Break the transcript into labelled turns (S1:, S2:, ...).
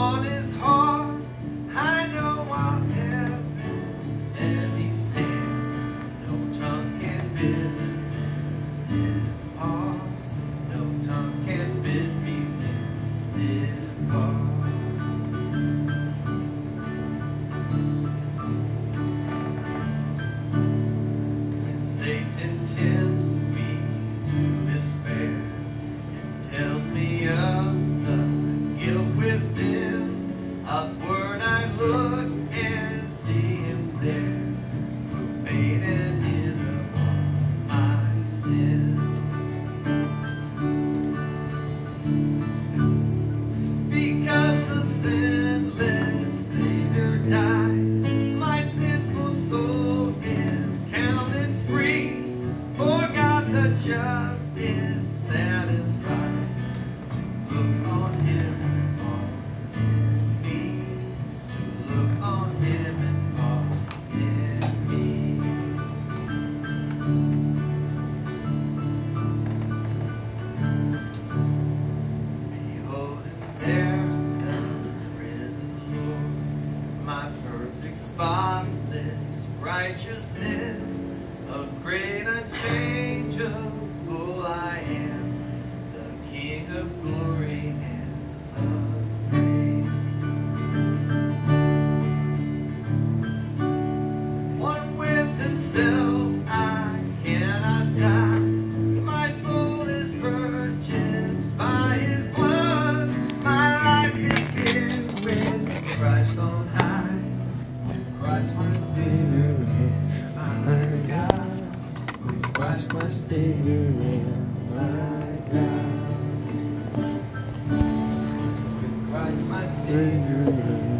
S1: on his heart. I know I'll heaven let me stand. No tongue can bid me depart. No tongue can bid me depart. When Satan tempts me to despair and tells me of the guilt within, upward I look and see him there, who paid an end of all my sin. Because the sinless Savior died, my sinful soul is counted free. For God the just is satisfied to look on him and pardon me. To look on him and pardon me. Beholding there the risen Lord, my perfect, spotless righteousness, a great unchangeable I am, the King of glory and of grace. One with himself I cannot die, my soul is purchased by his blood, my life is hid with Christ on high, with Christ my Savior and my God, with Christ my Savior and my God, with Christ my Savior and